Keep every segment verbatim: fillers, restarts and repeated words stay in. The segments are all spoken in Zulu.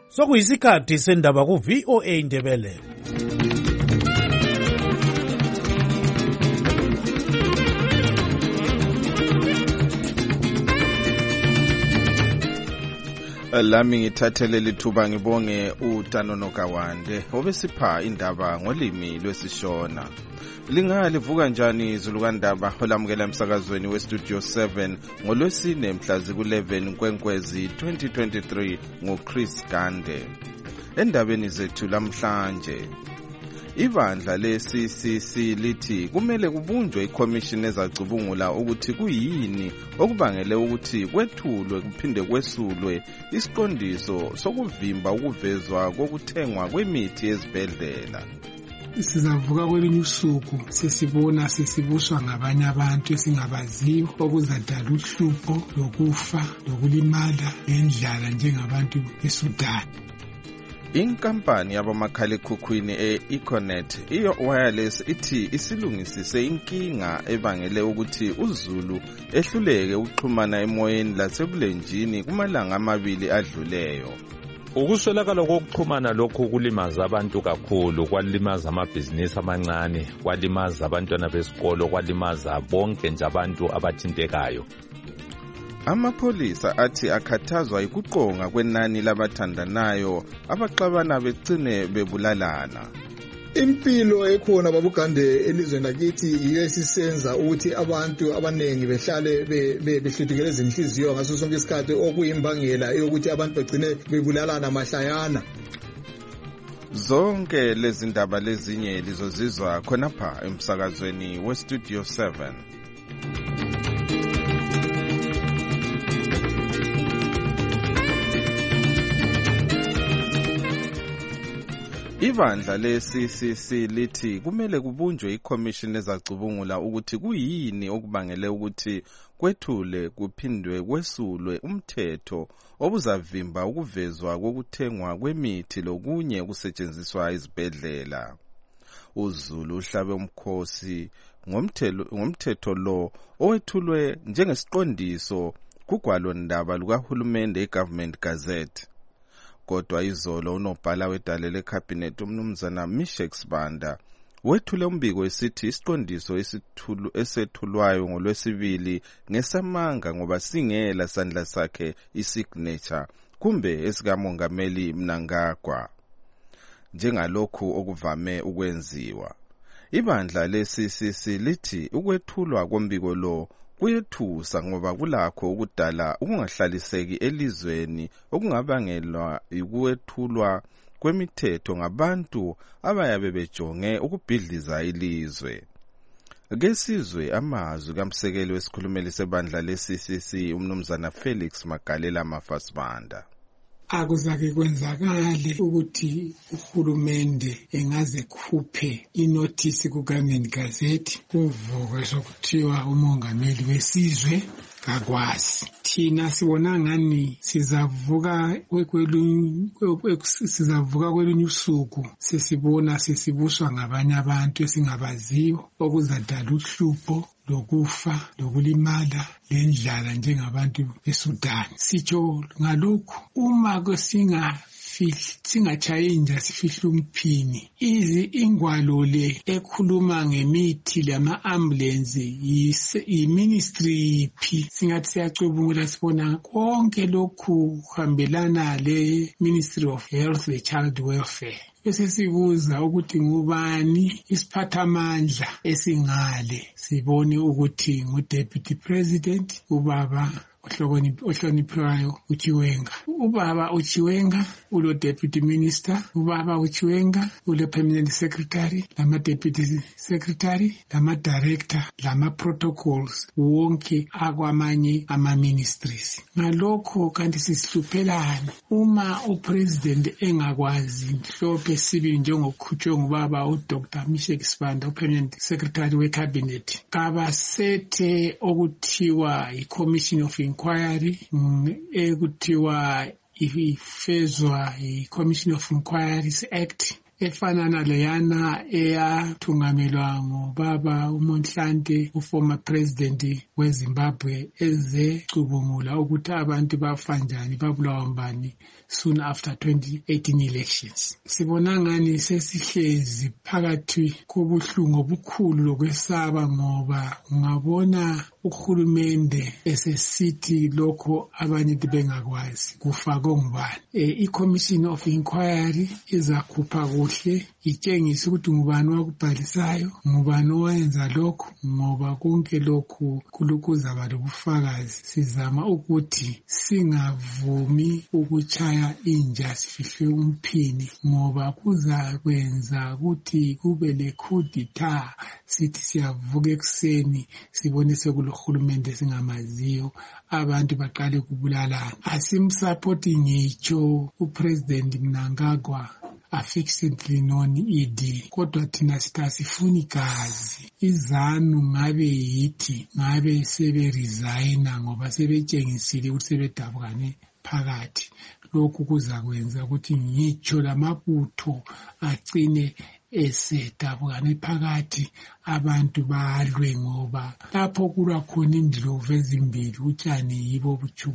Sokuyisikhathi sendaba ku V O A Ndebele. Lami ngithathele lithuba ngibonge uTanono Kawande obesipha indaba ngolimi lwesishona. Lingalivuka njani izulukandaba olamukela emsakazweni weStudio seven ngolwesine mhla ziku eleven Nkwenkwezi twenty twenty-three ngoChris Gande. Endabeni zethu lamhlanje, ibandla le-C C C lithi kumele kubunjwe iCommission ezacubungula ukuthi kuyini okubangele ukuthi kwethulwe kuphinde kwesulwe isiqondiso sokuvimba ukuvezwa kokuthengwa kwemithi ezibhedlela. Sizavuka kwelinye usuku sesibona sesibuswa ngabanye abantu esingabaziyo okuzadala uhlupho lokufa lokulimala nendlala njengabantu eSudan. Inkampani yabomakhalekhukhwini e-Econet iyo wireless ithi isilungisise inkinga ebangele ukuthi uZulu ehluleke ukuxhumana emoyeni lasebulenjini kumalanga amabili adluleyo. Ukuswelakala kokuxhumana lokhu kulimaza abantu kakhulu, kwalimaza amabhizinisi amancane, kwalimaza abantwana besikolo, kwalimaza bonke nje abantu abathintekayo. Amapholisa athi akhathazwa ikuqonga kwenani labathandanayo abaxabana begcine bebulalana. Impilo ekhona babugande elizweni lakithi yiyo esisenza ukuthi abantu abanengi behlale behluthekele inhliziyo ngaso sonke isikhathi, okuyimbangela yokuthi abantu begcine bebulalana mahlayana. Zonke lezi ndaba lezinye lizozizwa khonapha emsakazweni weStudio seven. Ibandla le-C C C lithi kumele kubunjwe iCommission ezacubungula ukuthi kuyini okubangele ukuthi kwethule kuphindwe kwesulwe umthetho obuzavimba ukuvezwa kokuthengwa kwemithi lokunye okusetshenziswa ezibhedlela. uZulu uhlabe umkhosi ngomthetho lo owethulwe njengesiqondiso kugwalo ndaba lukahulumende eGovernment Gazette. Kodwa izolo unobhala wedale leCabinet umnumzana Mishek Sibanda wethule umbiko esithi isiqondiso esithulu esethulwayo ngolwesibili ngesamanga ngoba singela sandla sakhe isignature kumbe esikamongameli Mnangagwa njengalokhu okuvame ukwenziwa. Ibandla le-C C C lithi ukwethulwa kombiko lo kuyethusa ngoba kulakho ukudala ukungahlaliseki elizweni okungabangelwa ukwethulwa kwemithetho ngabantu abayabe bejonge ukubhidliza ilizwe. Kesizwe amazwi kamsekeli wesikhulumeli sebandla le-C C C umnumzana Felix Magalela Mafasibanda. Akuzake kwenzakale ukuthi uhulumende engaze khuphe inothisi kuGovernment Gazette kuvuke sokuthiwa umongameli wesizwe kakwazi. Thina sibona ngani sizavuka kwelunye sizavuka kwelinye usuku sesibona sesibuswa ngabanye abantu esingabaziyo okuzadala uhlupho lokufa lokulimala lendlala njengabantu eSudan. Sitsho ngalokhu uma kusinga singachayinja sifihla umphini izi ingwalo le ekhuluma ngemithi lama-ambulance yi-ministry phi singathi siyacubungula sibona konke lokhu kuhambelana le-Ministry of Health and Child Welfare. Bese sibuza ukuthi ngubani isiphathamandla esingale, sibone ukuthi ngu-Deputy President ubaba ohloniphiwayo uChiwenga. Ubaba uChiwenga ulo Deputy Minister, ubaba uChiwenga ulo Permanent Secretary, lama Deputy Secretary, lama Director, lama Protocols wonke akwamanye ama ministries. Ngalokho kanti sisihluphelana uma uPresident engakwazi mhlophe sibi njengokukhutshwe ngubaba uDoctor Mishek Sibanda uPermanent Secretary weCabinet. Kabasethe okuthiwa iCommission of Inquiry ekuthiwa ifezwa iCommission of Inquiries Act efanana leyana eyathungamelwa ngobaba uMonhlante, uformer president weZimbabwe, ezecubungula ukuthi abantu bafa njani, babulawa mbani soon after twenty eighteen elections. Sibona ngani sesihlezi phakathi kobuhlungu obukhulu lokwesaba, ngoba ungabona uhulumende esesithi lokho abanye bengakwazi kufakwe ngubani. E, i-Commission of Inquiry izakhupha kuhle itshengise ukuthi ngubani wakubhalisayo, ngubani owenza lokho, ngoba konke lokhu kulukuzaba lobufakazi. Sizama ukuthi singavumi ukuchaya inja sifihle umphini, ngoba kuzakwenza ukuthi kube lekhudita, sithi siyavuka ekuseni sibone sekulohulumende singamaziyo, abantu baqale kubulalana. Asimsupporti ngitsho uPresident Mnangagwa affectionately known E D, kodwa thina sitasifuni gazi. IZANU ngabe yithi ngabe sebe resigna ngoba sebetshengisile ukuthi sebedabukane phakathi. Lokhu kuzakwenza ukuthi ngitsho lamabutho agcine esedabukane phakathi, abantu balwe, ngoba lapho kulwa khona indlovu ezimbili, utshani yibo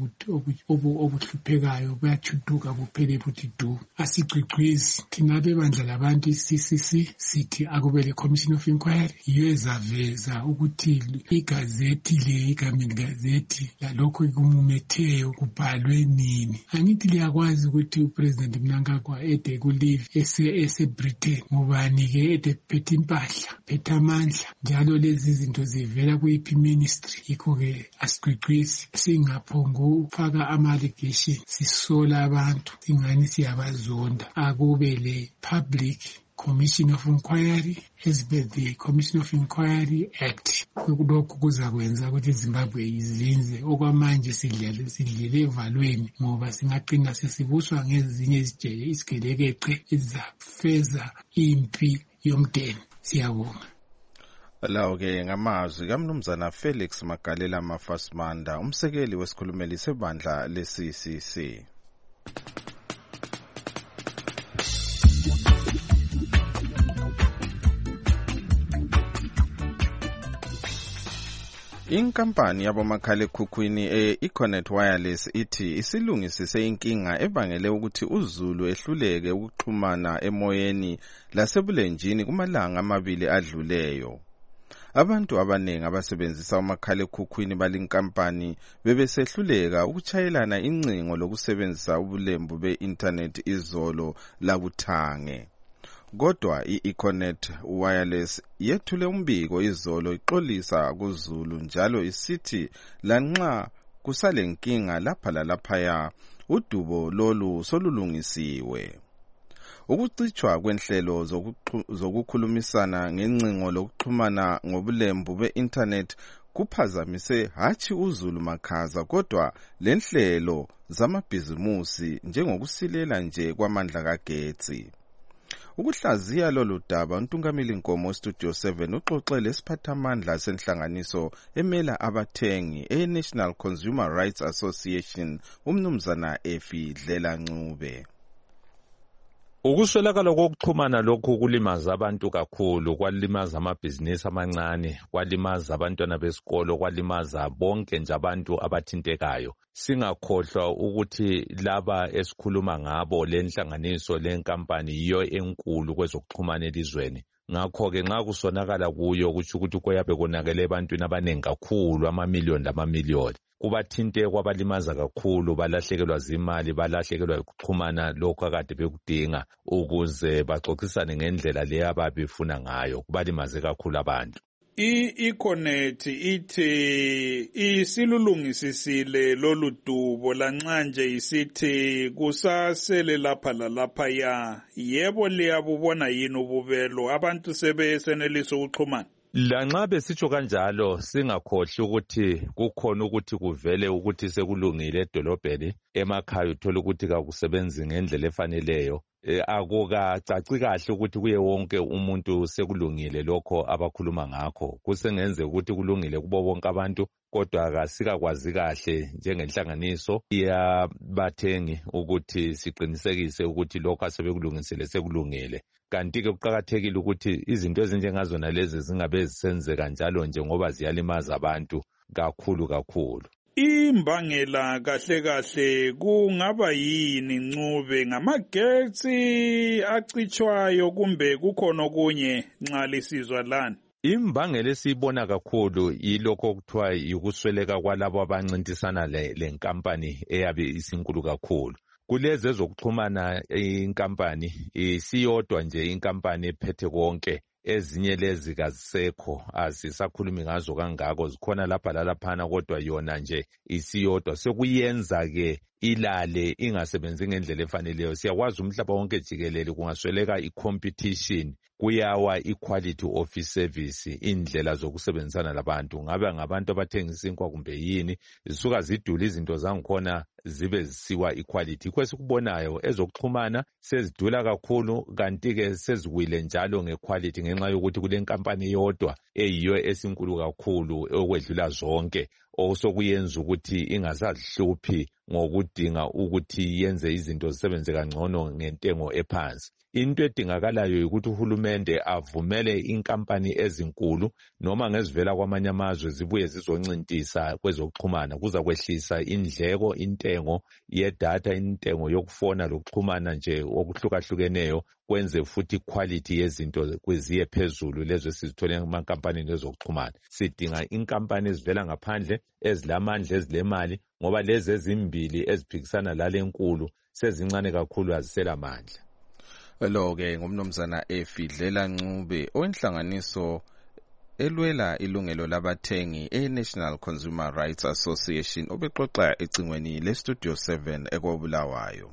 obuhluphekayo, buyachuduka buphele buthi du. Asigcigcwezi thina bebandla labantu i-C C C sithi akube le Commission of Inquiry yiyo ezaveza ukuthi igazethi le igameni gazethi lalokho kumumetheyo kubhalwe nini. Angithi liyakwazi ukuthi uPresident Mnangagwa ede kulive ese Britain, ngoba ke ede phethe impahla, phethe amandla, njalo lezi zinto zivela kuyiphi ministry. Yikho-ke asigcigcwezi singaphongu ukufaka ama-allegation sisola abantu ingani siyabazonda. Akube le Public Commission of Inquiry as per the Commission of Inquiry Act. Lokhu kuzakwenza ukuthi iZimbabwe izinze. Okwamanje sidlele sidlele evalweni, ngoba singaqina sesibuswa ngezinye izijele isigelekeqe ezafeza impi yomdeni. Siyabonga. Lawo-ke ngamazwi kaMnumzana Felix Magalela Mafasmanda, umsekeli wesikhulumeli sebandla le-C C C. Inkampani yabomakhalekhukhwini e-Econet Wireless ithi isilungisise inkinga ebangele ukuthi uZulu ehluleke ukuxhumana emoyeni lasebulenjini kumalanga amabili adluleyo. Abantu abaningi abasebenzisa umakhalekhukhwini balinkampani bebesehluleka ukuchayelana incingo lokusebenzisa ubulembu be-internet izolo lakuthange. Kodwa i-Econet Wireless yethule umbiko izolo ixolisa kuZulu, njalo isithi lanxa kusalenkinga lapha lalaphaya udubo lolu solulungisiwe. Ukucitshwa kwenhlelo zokukhulumisana ngencingo lokuxhumana ngobulembu be-internet kuphazamise hathi uZulu makhaza, kodwa lenhlelo zamabhizimusi njengokusilela nje kwamandla kagetsi. Ukuhlaziya lolu daba, uNtungameli Nkomo Studio seven uxoxele isiphathamandla senhlanganiso emela abathengi e-National Consumer Rights Association, uMnumzana Efi Dlela Ncube. Ukuswelakala kokuxhumana lokhu kulimaza abantu kakhulu, kwalimaza amabhizinisi amancane, kwalimaza abantwana besikolo, kwalimaza bonke nje abantu abathintekayo. Singakhohlwa ukuthi laba esikhuluma ngabo lenhlanganiso lenkampani yiyo enkulu kwezokuxhumana elizweni. Ngakho-ke nxa kusonakala kuyo kutsho ukuthi kuyabe konakele ebantwini abaningi kakhulu, amamiliyoni lamamiliyoni. Kubathinte kwabalimaza kakhulu, balahlekelwa zimali, balahlekelwa ukuxhumana lokho akade bekudinga ukuze baxoxisane ngendlela leyo ababefuna ngayo. Kubalimaze kakhulu abantu. I-Econet ithi isilulungisisile lolu dubo, lanxa nje isithi kusasele lapha lalaphaya. Yebo, liyabubona yini ububelo? Abantu sebesenelisa ukuxhumana. Lanxa besitsho kanjalo, singakhohli ukuthi kukhona ukuthi kuvele ukuthi sekulungile edolobheni, emakhaya uthola ukuthi kakusebenzi ngendlela efaneleyo. eh, akukacaci kahle ukuthi kuye wonke umuntu sekulungile lokho abakhuluma ngakho. Kusengenzeka ukuthi kulungile kubo bonke abantu, kodwa akasikakwazi kahle njengenhlanganiso yabathengi ukuthi siqinisekise ukuthi lokho asebekulungisele sekulungile. Kanti-ke kuqakathekile ukuthi izinto ezinjengazona lezi zingabe zisenzeka njalo nje ngoba ziyalimaza abantu kakhulu kakhulu. Imbangela kahle kahle kungaba yini Ncube, ngamagetsi acitshwayo kumbe kukhona okunye nxa lisizwa lana? Imbangela esiyibona kakhulu yilokho okuthiwa yikusweleka kwalabo abancintisana le nkampani eyabe isinkulu kakhulu. Kulezi ezokuxhumana inkampani isiyodwa nje inkampani ephethe konke, ezinye lezi kazisekho azisakhulumi ngazo kangako, zikhona lapha lalaphana kodwa yona nje isiyodwa. Sekuyenza ke ilale ingasebenzi ngendlela efaneleyo. Siyakwazi umhlaba wonke jikelele kungasweleka i-competition, kuyawa i-quality of service, indlela zokusebenzisana labantu. Ngabe ngabantu abathengisa inkwa kumbe yini, zisuka zidula izinto zangikhona zibe zisiwa equality. Kwesikubonayo ezokuxhumana sezidula kakhulu, kanti-ke seziwile njalo ngequality ngenxa yokuthi kule nkampani yodwa eyiyo esinkulu kakhulu okwedlula zonke, osokuyenza ukuthi ingasazihluphi ngokudinga ukuthi yenze izinto zisebenze kangcono ngentengo ephansi. Into edingakalayo ukuthi uhulumende avumele inkampani ezinkulu noma ngezivela kwamanye amazwe zibuye zizoncintisa kwezokuxhumana, kuza kwehlisa indleko, intengo yedatha, intengo yokufona lokuxhumana nje okuhlukahlukeneyo, kwenze futhi quality yezinto kweziye phezulu lezo sizithole emankampanini ezokuxhumana. Sidinga inkampani ezivela ngaphandle ezilamandla ezilemali, ngoba lezi ezimbili eziphikisana lale nkulu sezincane kakhulu azisela mandla. Lo-ke ngumnumzana Efidlela Ncube owenhlanganiso elwela ilungelo labathengi e-National Consumer Rights Association obexoxa ecingweni le-Studio seven ekobulawayo.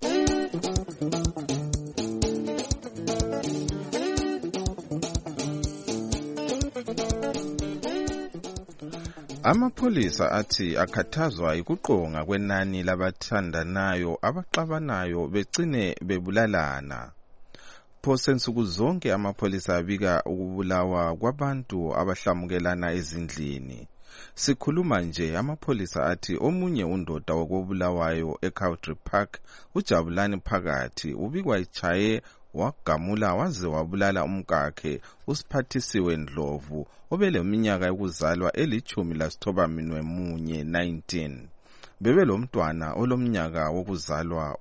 Amapholisa athi akhathazwa ikuqonga kwenani labathandanayo abaxabanayo begcine bebulalana. Phose nsuku zonke amapholisa abika ukubulawa kwabantu abahlamukelana ezindlini. Sikhuluma nje amapholisa athi omunye undoda wokubulawayo eCountry Park uJabulani Phakathi ubikwa ichaye wagamula waze wabulala umkakhe uSiphathisiwe Ndlovu obeleminyaka yokuzalwa elichumi lasithoba minwe munye nineteen. Bebe lo mntwana olomnyaka wokuzalwa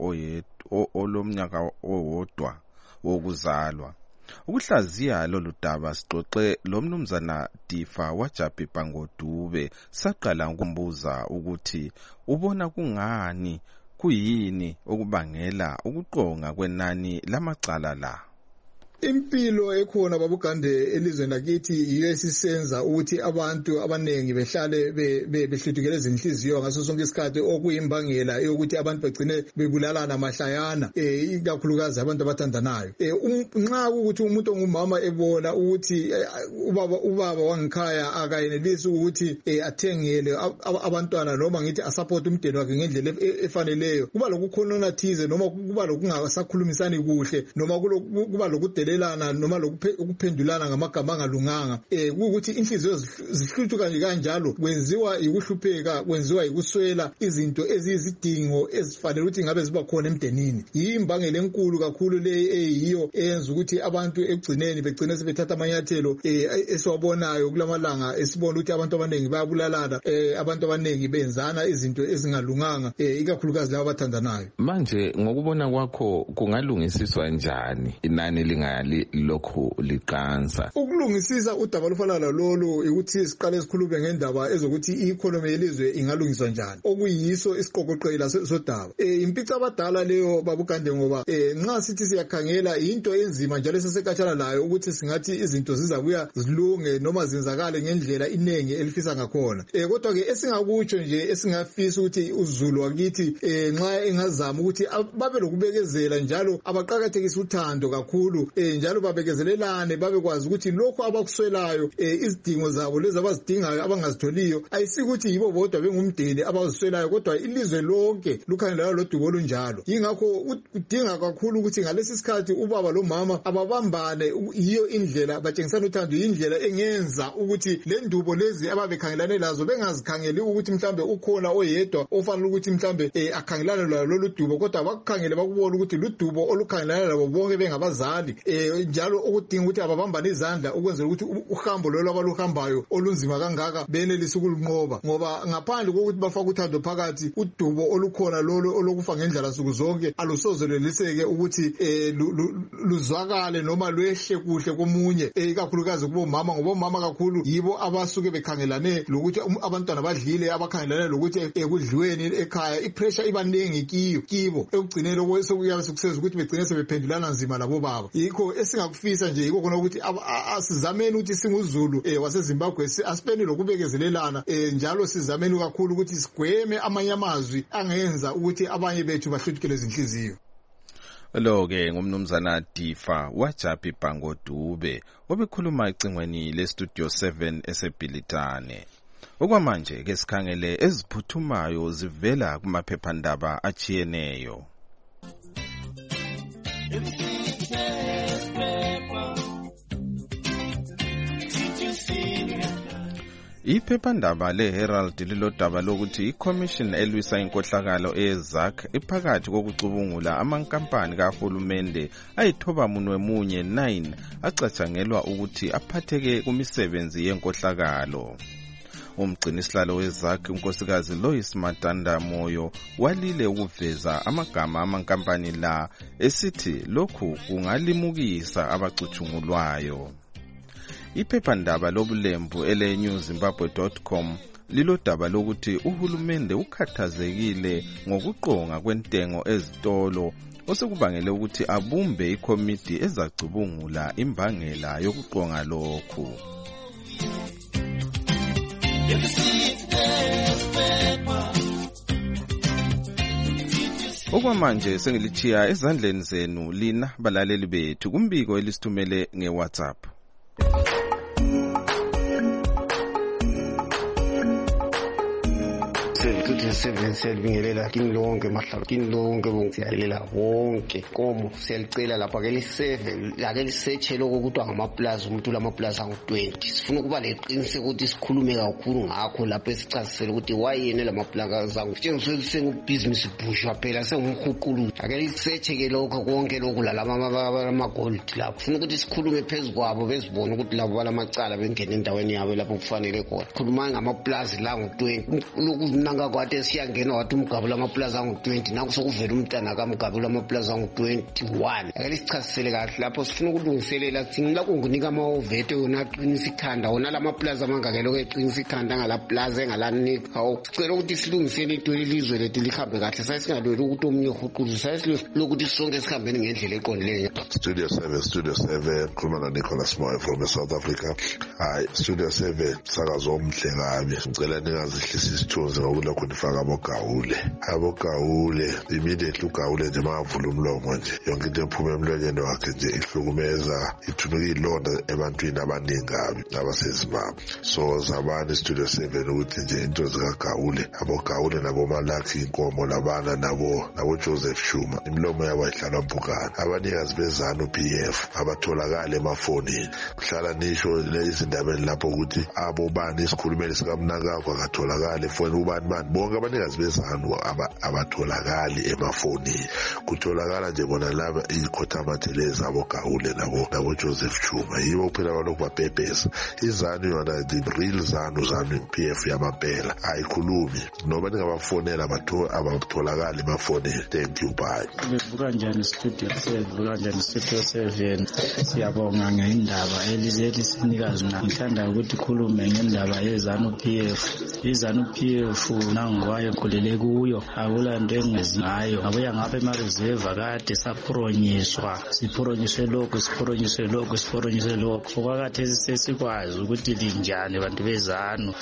olomnyaka owodwa wokuzalwa. Ukuhlaziya lolu daba sixoxe lo mnumzana Difa waJapi Pangodube, saqala ukumbuza ukuthi ubona kungani, kuyini okubangela ukuqonga kwenani lamacala la. Impilo ekhona babugande elizweni lakithi yiyo esisenza ukuthi abantu abanengi behlale behluthukele izinhliziyo ngaso sonke isikhathi, okuyimbangela yokuthi abantu begcine bebulalana mahlayana, eh ikakhulukazi abantu abathandanayo. Eh nxa ukuthi umuntu ongumama ebona ukuthi ubaba ubaba wangikhaya akayenelisi ukuthi athengele abantwana noma ngithi asupport umndeni wakhe ngendlela efaneleyo, kuba lokukhonona thize noma kuba lokungasakhulumisani kuhle noma kuba lokudela noma lokuphendulana ngamagama angalunganga, eh ukuthi inhliziyo zihluthuka nje kanjalo kwenziwa yikuhlupheka, kwenziwa yikuswela izinto ezizidingo ezifanele ukuthi ngabe ziba khona emndenini. Yimbangela enkulu kakhulu le eyiyo eyenza ukuthi abantu ekugcineni begcine sebethatha amanyathelo eh esiwabonayo kulamalanga, esibona ukuthi abantu abanengi bayabulalana, eh abantu abanengi benzana izinto ezingalunganga, eh ikakhulukazi labo abathandanayo. Manje ngokubona kwakho kungalungisiswa njani inani linga lokho liqansa? Ukulungisisa udaba lufana lolu ukuthi siqale esikhulume ngendaba ezokuthi i-economy yelizwe ingalungiswa njani, okuyiso isiqoqoqela sodaba. Eh impica abadala leyo babugande, ngoba eh nxa sithi siyakhangela into enzima njalo sesekhatshana layo ukuthi singathi izinto zizabuya zilunge noma zenzakale ngendlela inengi elifisa ngakhona. Eh kodwa ke esingakutsho nje esingafisa ukuthi uZulu wakithi eh nxa engazama ukuthi babe lokubekezela njalo abaqhakathekisa uthando kakhulu, eh eh njalo babekezelelane babekwazi ukuthi lokho abakuswelayo eh izidingo zabo lezi abazidingayo abangazitholiyo ayisikuthi yibo bodwa bengumdeni abaziswelayo kodwa ilizwe lonke lukhangelana lodubo olunjalo. Yingakho udinga kakhulu ukuthi ngalesi sikhathi ubaba lo mama ababambane, yiyo indlela batshengisana uthando, indlela engenza ukuthi le ndubo lezi ababekhangelane lazo bengazikhangeli ukuthi mhlambe ukhona oyedwa ofanele ukuthi mhlambe eh akhangelane lolu dubo, kodwa bakukhangele bakubona ukuthi ludubo olukhangelana labo bonke bengabazali eh njalo ukudinga ukuthi ababambane izandla ukwenzela ukuthi uhambo lolo abaluhambayo olunzima kangaka benelise ukulunqoba, ngoba ngaphandle kokuthi bafaka uthando phakathi udubo olukhona lolo olokufa ngendlela suku zonke alusozelweliseke ukuthi eh luzwakale noma lwehle kuhle komunye, eh ikakhulukazi kubo mama, ngoba mama kakhulu yibo abasuke bekhangelane lokuthi abantwana badlile, abakhangelane lokuthi ekudliweni ekhaya ipressure ibaningi kiyo kibo ekugcineni okwesokuyabe sukuseza ukuthi begcine sebephendulana nzima labo baba. Yikho esingakufisa nje yikho khona ukuthi asizameni ukuthi singuZulu eh waseZimbabwe asipeni lokubekezelelana eh njalo sizameni kakhulu ukuthi sigweme amanye amazwi angenza ukuthi abanye bethu bahluthukele izinhliziyo. Lo ke ngumnumzana Difa waJapi Bhango Dube obekhuluma ecingweni le Studio seven eseBhilitane. Okwamanje ke sikhangele eziphuthumayo zivela kumaphephandaba achiyeneyo. Iphephandaba leHerald lilodaba lokuthi iCommission elwisa inkohlakalo eZAC iphakathi kokucubungula amankampani kahulumende ayithoba munwe munye nine acatshangelwa ukuthi aphatheke kumisebenzi yenkohlakalo. Umgcinisihlalo weZAC unkosikazi Lois Matanda Moyo walile ukuveza amagama amankampani la esithi lokhu kungalimukisa abacuthungulwayo. Iphephandaba lobulembu ele new zimbabwe dot com lilodaba lokuthi uhulumende ukhathazekile ngokuqonga kwentengo ezitolo osekubangele ukuthi abumbe ikomiti ezacubungula imbangela yokuqonga lokhu. Okwamanje sengilithiya ezandleni zenu lina balaleli bethu kumbiko elisithumele ngeWhatsApp. seven siyalibingelela kini lonke mahlalo kini lonke bongiyalela wonke komo siyalicela lapha ke li-seven ake lisearch lokho kuthiwa ngamaplaza umuntu lamaplaza angu-twenty sifuna ukuba leqiniseko ukuthi sikhulume kakhulu ngakho lapho esichasisele ukuthi wayene lamaplaza angu sengubhizinisi bushwa phela sengumhuqulu ake lisearch ke lokho konke lokhu lalamagold lapho sifuna ukuthi sikhulume phezu kwabo bezibone ukuthi labo balamacala bengena endaweni yabo lapho kufanele khona khuluma ngamaplaza la angu-twenty lokunanga kwade siyangena wathi umgabula amaplaza angu-twenty naku sokuvela umntana kamgabula amaplaza angu-twenty-one ake lisichasisele kahle lapho sifuna ukulungiselela singila kungunika amawovete wona aqinisa ikhanda wona lamaplaza amangakelo keqinisa ikhanda ngalaplaza engalanika hawu sicela ukuthi silungisele into ilizwe lethu lihambe kahle sayisingalweli ukuthi omunye uhuquzo sayisilokuthi sonke sihambeni ngendlela eqondileyo. Studio seven Studio seven khuluma Nicholas Moyo from South Africa. Hayi Studio seven sakazo omhle kabi ngicela ningazihlisa isithunzi ngokulokho nifaka abogawule abogawule immediately ugawule nje mavula umlomo nje yonke into ephuma emlonyeni wakhe nje ihlukumeza ithunuka ilonda ebantwini abaningi kabi abaseZimbabwe. So zabani Studio seven ukuthi nje into zikagawule abogawule nabo Malaki inkomo labana nabo nabo Joseph Shuma imlomo yabo ihlala mpukana abanikazi bezana uP F abatholakala emafonini kuhlala nisho lezindabeni lapho ukuthi abo bani isikhulumeli sikamnakakho akatholakala efoni ubani bani bonke abanikazi bezanu abatholakali emafonini kutholakala nje bona laba ikhothamatheleza abogawule nabo nabo Joseph Chuma yibo phela balokhu bapepesa izanu yona the real zanu zanu P F yamaphela ayikhulumi noba ningabafonela abatholakali emafonini. Thank you, bye. Bevuka njani Studio seven bevuka njani Studio seven siyabonga ngendaba elizeli sinikazi ngithanda ukuthi khulume ngendaba yezanu P F izanu P F nangu ngowayo khulele kuyo akulanto engezi ngayo ngabuya ngapha emareserve kade saphuronyiswa siphuronyiswe lokhu siphuronyiswe lokhu siphuronyiswe lokhu okwakhathesi sesikwazi ukuthi linjani bantu bezanu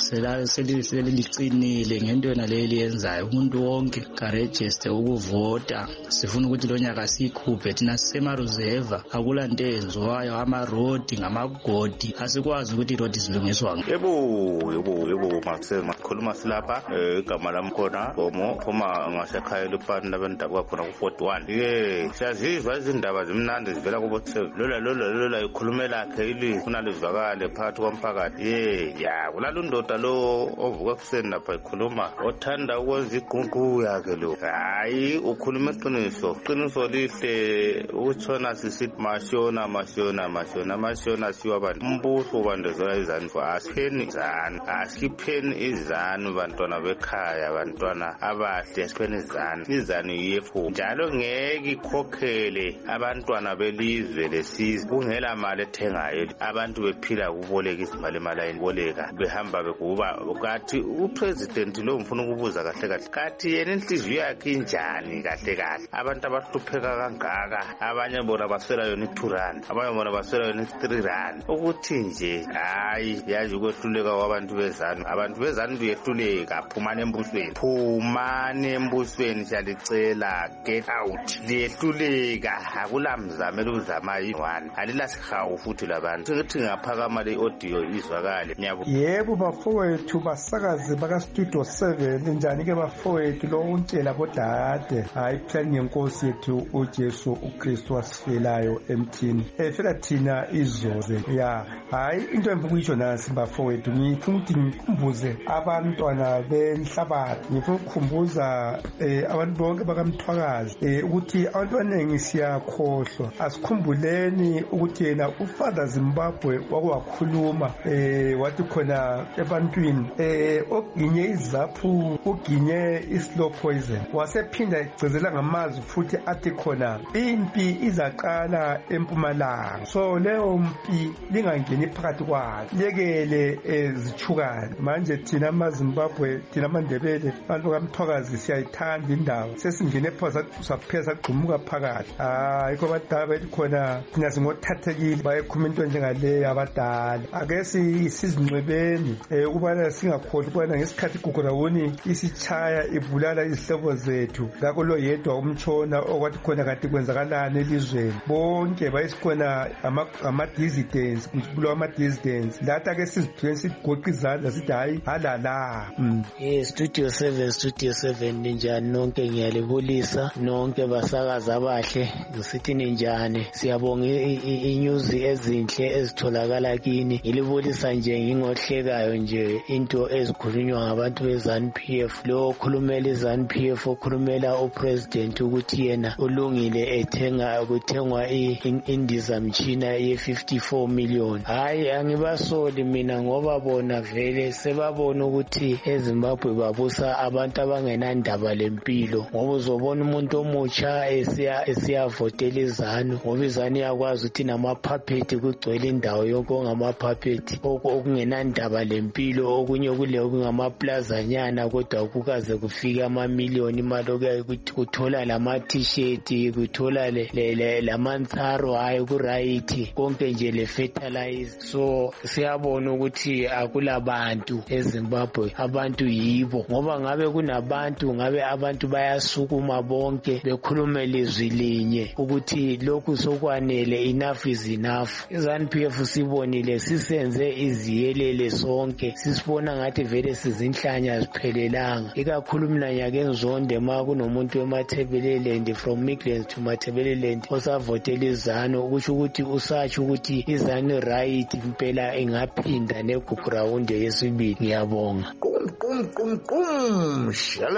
selilicinile ngento yona leyo eliyenzayo umuntu wonke karejiste ukuvota sifuna ukuthi lo nyaka siyikhuphe thina sisemareserve akulanto enziwayo amarodi ngamagodi asikwazi ukuthi irodi zilungiswa yebo yebo yebo Maxel makhuluma silapha igama lami khona Bomo phuma ngasekhaya lupani labantu kwakhona ku forty-one ye siyazizwa izindaba zimnandi zivela kubo lola lola lola ikhulumela lakhe ili kunalizwakale phakathi komphakathi ye ya kulalundoda lo ovuka kuseni lapha ikhuluma othanda ukwenza igungu yakhe lo hayi ukhuluma iqiniso iqiniso lihle utshona sisithi mashona mashona mashona mashona siwa bantu umbuso bandezela izanu asipheni izanu asipheni izanu bantwana bekhaya bantwana abahle asipheni izanu izanu yefo njalo ngeke ikhokhele abantwana belizwe lesizwe kungela mali ethengayo abantu bephila kuboleka izimali emalini boleka behamba bekuba kathi upresident lo mfuna ukubuza kahle kahle kathi yena inhliziyo yakhe injani kahle kahle abantu abahlupheka kangaka abanye bona basela yona i-two rand abanye bona basela yona i-three rand ukuthi nje hayi yazi ukwehluleka kwabantu bezanu abantu bezanu behluleka phumane embusweni phumane embusweni siyalicela get out liyehluleka akulamzame eluzama yi-one alilasihawu futhi labantu ngithi ngaphakama le audio izwakale ngiyabonga yebo bafowethu basakazi baka studio seven njani ke bafowethu lo untshela bodade hayi phela ngenkosi yethu uJesu uKristu wasifelayo emthini efela thina izoze ya hayi into engifuna nasi bafowethu ngifuna ukuthi ngikhumbuze abantwana benhlabathi ngifuna ukukhumbuza abantu bonke bakamthwakazi ukuthi abantu abaningi siyakhohlwa asikhumbuleni ukuthi yena uFather Zimbabwe wakwakhuluma eh wathi khona ebantwini eh oginye izaphu uginye islow poison wasephinda egcezela ngamazwi futhi athi khona impi izaqala empumalanga so leyo mpi lingangeni phakathi kwayo lekele ezithukana manje thina amaZimbabwe thina amandebele abantu kamthwakazi siyayithanda indawo sesingene phosa sapheza sagqumuka phakathi hayi kodwa bathi khona thina singothathekile bayekhuluma into njengale abadala ake sizinqebeni ukubana singakhohlwa ukubana ngesikhathi igugrawuni isichaya ibulala izihlobo zethu ngakho lo yedwa umtshona okwathi khona kanti kwenzakalana elizweni bonke bayisikhona ama-dissidents kubulo ama-dissidents lathi ake sizithweni sigoqa izandla sithi hayi halala eh studio seven studio seven ninjani nonke ngiyalibulisa nonke basakaza abahle ngisithi ninjani siyabonga inews ezinhle ezitholakala kini ngilibulisa nje ngingohlekayo nje into ezikhulunywa ngabantu beZANU P F lo okhulumela iZANU P F okhulumela upresident ukuthi yena ulungile ethenga ukuthengwa indizamtshina ye fifty-four million hayi angibasoli mina ngoba bona vele sebabona ukuthi eZimbabwe babusa abantu abangenandaba lempilo ngoba uzobona umuntu omutsha esiya esiyavotela iZANU ngoba iZANU yakwazi ukuthi namaphapethi kugcwele indawo yonke ongamaphapethi okungenandaba lempilo okunye kule okungamaplazanyana kodwa kukaze kufika amamiliyoni imali okuyaye kuthola lama t-shirt kuthola le lamantsaro hayi kuright konke nje le fertilizer so siyabona ukuthi akulabantu eZimbabwe abantu yibo ngoba ngabe kunabantu ngabe abantu bayasukuma bonke bekhuluma lizwi linye ukuthi lokhu sokwanele enough is enough iZANU P F sibonile sisenze iziyelele sonke sisibona ngathi vele sizinhlanya ziphelelanga ikakhulu mina nyake ngizonde ma kunomuntu eMathebeleland from Midlands to Mathebeleland osavotela iZANU ukuthi ukuthi usatsho ukuthi iZANU right impela ingaphinda negugrawundi yesibili ngiyabonga kum kum kum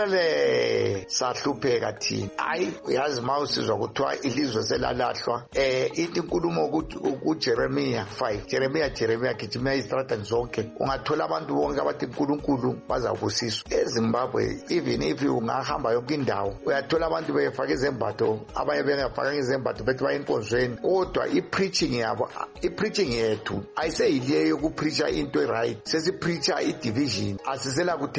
shalale sahlupheka thina hayi uyazi mawusizwa kuthiwa ilizwe selalahlwa eh ithi inkulumo ukuthi uJeremiah five Jeremiah Jeremiah gijima izitratani zonke ungathola abantu bonke abathi uNkulunkulu bazabusiswa eZimbabwe even if ungahamba yonke indawo uyathola abantu befaka izembatho abanye bengafaka izembatho bethi bayinkonzweni kodwa ipreaching yabo ipreaching yethu ayiseyileyo ukupreacha into right sesipreacha idivision asisela kuthethelelana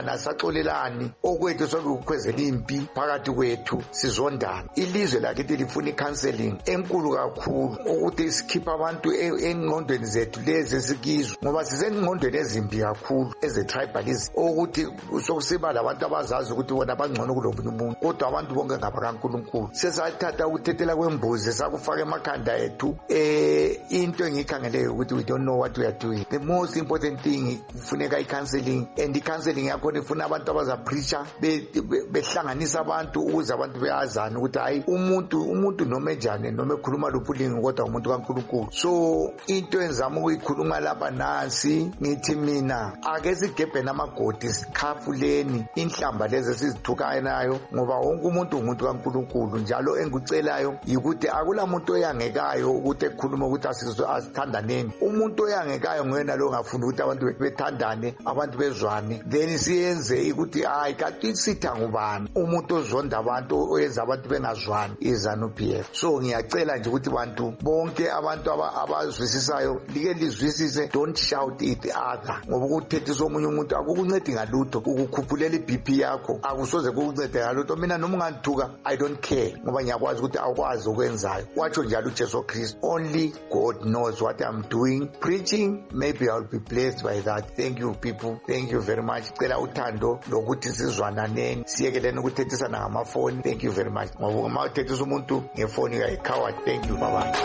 siyazondana saxolelani okwethu sokukhwezela impi phakathi kwethu sizondana. Ilizwe lakithi lifuna i-counseling enkulu kakhulu ukuthi sikhipha abantu engqondweni zethu lezi esikizwe ngoba sisengqondweni ezimbi kakhulu eze-tribalism ukuthi sokusiba labantu abazazi ukuthi bona bangcono kulomunye umuntu kodwa abantu bonke ngabakaNkulunkulu. Sesathatha ukuthethela kwembuzi sakufaka emakhanda ethu eh into engikhangeleyo ukuthi we don't know what we are doing. The most important thing kufuneka i-counseling and i-counseling yakhona ifuna abantu abazapreacher behlanganisa abantu ukuze abantu beyazana ukuthi hayi umuntu umuntu noma enjani noma ekhuluma luphulingi kodwa umuntu kaNkulunkulu. So into enzama ukuyikhuluma lapha nansi ngithi mina ake sigebhe namagodi sikhafuleni inhlamba lezi sizithukayo nayo ngoba wonke umuntu umuntu kaNkulunkulu. Njalo engikucelayo yikuthi akula muntu oyangekayo ukuthi ekhuluma ukuthi asithandaneni. Umuntu oyangekayo nguyena lo ngafuna ukuthi abantu bethandane abantu bezwane then siyenze ukuthi hayi kanti sitha ngubani umuntu ozonda abantu oyenza abantu bengazwani iZANU-P F. So ngiyacela nje ukuthi abantu bonke abantu abazwisisayo like lizwisise, don't shout it other ngoba ukuthethisa omunye umuntu akukuncedi ngalutho, ukukhuphulela i-B P yakho akusoze kukuncede ngalutho. Mina noma ungangithuka I don't care ngoba ngiyakwazi ukuthi awukwazi ukwenzayo. Watsho njalo uJesu Kristu, only God knows what I'm doing preaching. Maybe I'll be blessed by that. Thank you people, thank you very much. Cela uthando lokuthi sizwananeni, siyekeleni ukuthethisana ngamafoni. Thank you very much ngoba uma uthethisa umuntu ngefoni uyayicoward. Thank you, bye bye.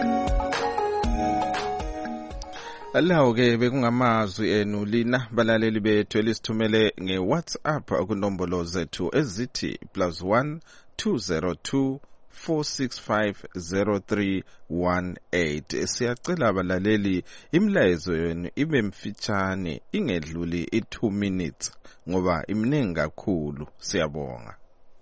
Alawo ke bekungamazwi enu lina balaleli bethu elisithumele ngeWhatsApp kunombolo zethu ezithi plus one two zero two four six five zero three one eight. Siyacela abalaleli imlayezo yenu ibe mfitshane ingedluli i two minutes ngoba imningi kakhulu. Siyabonga.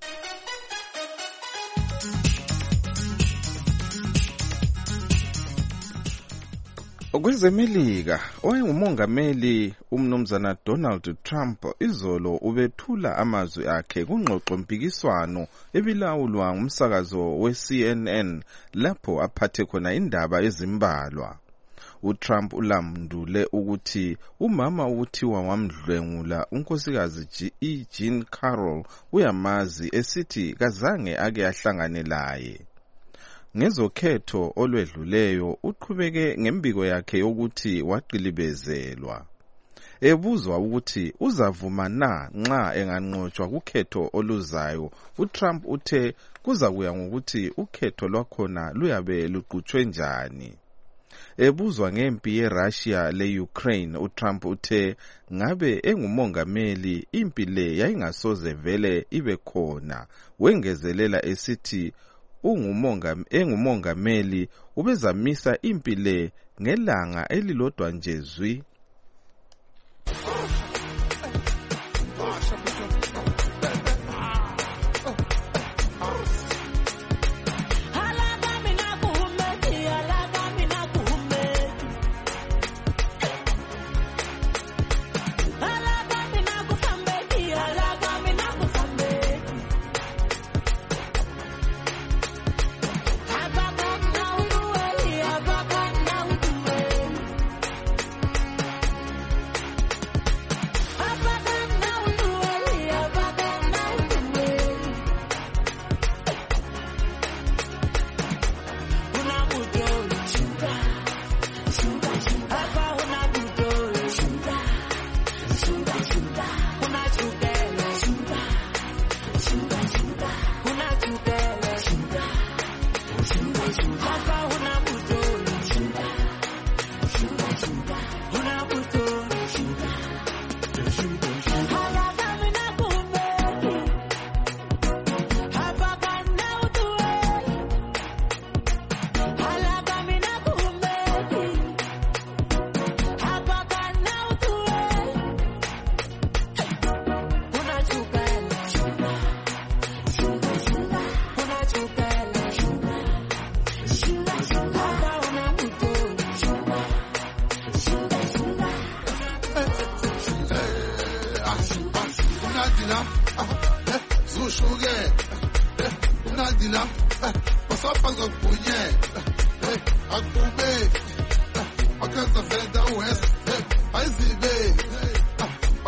Okwezemelika owayengumongameli umnumzana Donald Trump izolo ubethula amazwi akhe kungxoxo mpikiswano ebilawulwa ngumsakazo we-C N N lapho aphathe khona indaba ezimbalwa. uTrump ulamndule ukuthi umama ukuthiwa wamdlwengula unkosikazi Jean Carroll uyamazi esithi kazange ake ahlangane laye. Ngezokhetho olwedluleyo uqhubeke ngembiko yakhe yokuthi waqilibezelwa. Ebuzwa ukuthi uzavuma na nxa enganqotshwa kukhetho oluzayo, uTrump uthe kuza kuya ngokuthi ukhetho lwakhona luyabe luqhutshwe njani. Ebuzwa ngempi yeRussia le-Ukraine, uTrump uthe ngabe engumongameli impi le yayingasoze vele ibe khona. Wengezelela esithi engumongameli ubezamisa impi le ngelanga elilodwa nje zwi.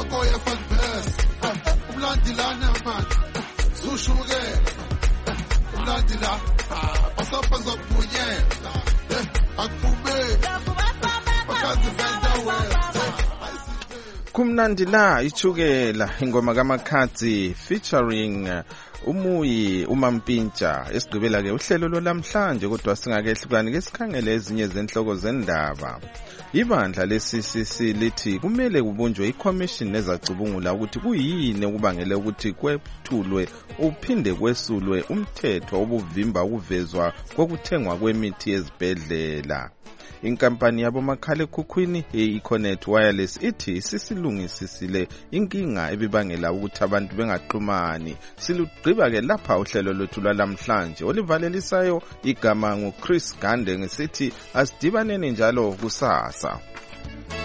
koya fanbes umlandilana manje sushuke umlandila basapha ngobunye akume bakazi venda we kumnandi la ichukela ingoma kaMakhadzi featuring Umuyi uMampintsha esigqibela ke uhlelo lolamhlanje kodwa singakehlukani ke sikhangele ezinye zenhloko zendaba. Ibandla le-C C C lithi kumele kubunjwe i-commission ezacubungula ukuthi kuyini okubangele ukuthi kwethulwe uphinde kwesulwe umthetho obuvimba ukuvezwa kokuthengwa kwemithi ezibhedlela. Inkampani yabo makhalekhukhwini e-Econet Wireless ithi sisilungisisile inkinga ebibangela ukuthi abantu bengaxhumani. Silugqiba ke lapha uhlelo lwethu lwalamhlanje olivalelisayo igama nguChris Gande ngesithi asidibaneni njalo kusasa.